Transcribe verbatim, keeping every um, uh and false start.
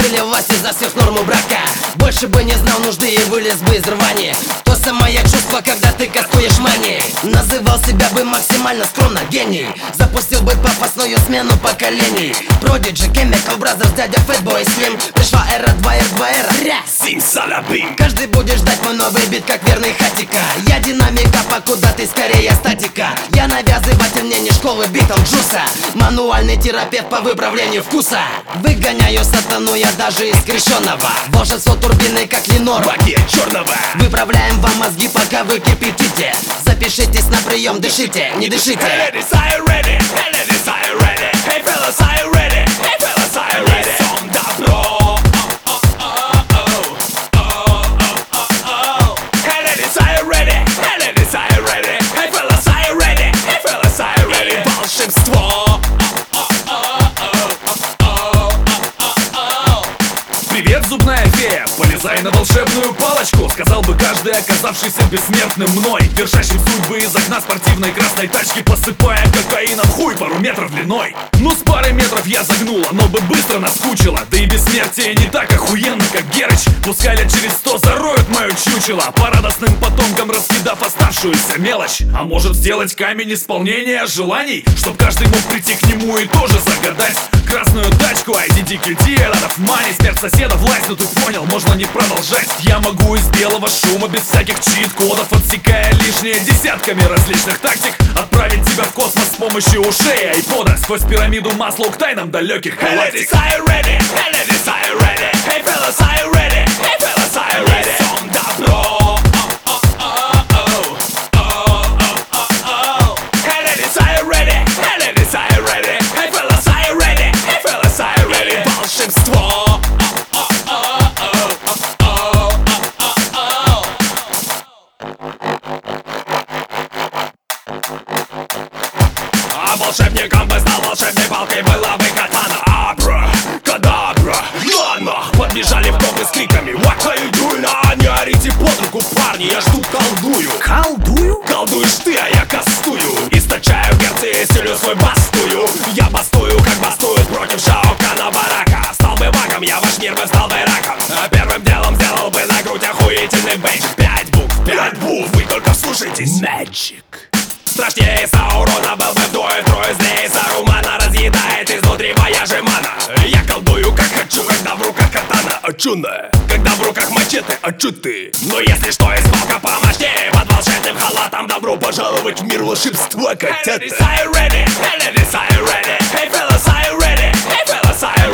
расстреле власти за всех норму брака. Больше бы не знал нужды и вылез бы из рвани. То самое чувство, когда ты кастуешь мани. Называл себя бы максимально скромно гений. Запустил бы пафосную смену поколений. Продиджи, Chemical Brothers, дядя Fatboy Slim. Пришла эра два эр два эра. Симсалабим. Каждый будет ждать мой новый бит, как верный хатика. Я динамика, покуда ты скорее статика. Я навязыватель мнений школы Битлджуса. Мануальный терапевт по выправлению вкуса. Выгоняю сатану я даже из крещеного. Волшебство турбины, как Ленор, магия черного. Выправляем вам мозги, пока вы кипятите. Запишитесь на прием, дышите, не дышите. Hey ladies, are you ready? Hey ladies, are you ready? Hey fellas, are you ready? Hey fellas, are you ready? Лицом добро. Hey ladies, are you ready? Hey ladies, are you ready? Hey fellas, are you ready? Hey fellas, are you ready? Волшебство. Привет, зубная фея, полезай на волшебную палочку. Сказал бы каждый, оказавшийся бессмертным мной, держащим судьбы из окна спортивной красной тачки, посыпая кокаином хуй пару метров длиной. Ну, с парой метров я загнула, но бы быстро наскучила. Да и бессмертие не так охуенно, как Герыч. Пускай лет через сто зароют мое чучело, по радостным потомкам раскидав оставшуюся мелочь. А может сделать камень исполнения желаний, чтоб каждый мог прийти к нему и тоже загадать красную тачку, ай ди ди кью ди, out of money, смерть соседа, власть, ну ты понял, можно не продолжать. Я могу из белого шума, без всяких чит-кодов, отсекая лишнее десятками различных тактик, отправить тебя в космос с помощью ушей айпода сквозь пирамиду Маслоу к тайнам далеких Hey галактик. ladies, are you ready? Hey ladies, are you ready? Hey fellas, are you ready? Hey fellas, are you ready? Лицом добро. Hey ladies, are you ready? Hey ladies, are you ready? Hey fellas, are you ready? Hey fellas, are you ready? Волшебство. А волшебником бы стал, волшебной палкой была бы катана. Абра, кадабра, на нах. Подбежали в копы с криками What are you doing? А не орите под руку, парни, я ж тут колдую. Колдую? Колдуешь ты, а я кастую. Источаю перцы, стелю свой бастую. Я бастую, как бастуют против Шаокана барака. Стал бы магом, я ваш мир бы стал бы раком. А первым делом сделал бы на грудь охуительный бейджик. Пять букв, пять букв, вы только вслушайтесь. Magic. Страшнее Саурона был бы вдвое-трое злее Сарумана. Разъедает изнутри моя же мана. Я колдую как хочу, когда в руках катана. А чё на? Когда в руках мачете, а чё ты? Но если что, из палка помощнее. Под волшебным халатом добро пожаловать в мир волшебства, котята. Hey ladies, are you ready? Hey ladies, are you ready? Hey fellas, are you ready? Hey fellas, are you ready?